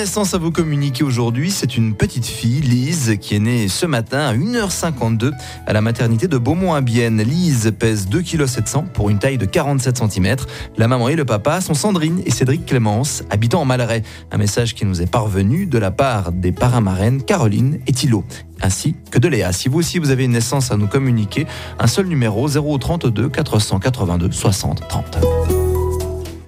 naissance à vous communiquer aujourd'hui. C'est une petite fille, Lise, qui est née ce matin à 1h52 à la maternité de Beaumont-à-Bienne. Lise pèse 2,7 kg pour une taille de 47 cm. La maman et le papa sont Sandrine et Cédric Clémence, habitant en Malleray. Un message qui nous est parvenu de la part des parrains-marraines Caroline et Thilo, ainsi que de Léa. Si vous aussi vous avez une naissance à nous communiquer, un seul numéro 032 482 60 30.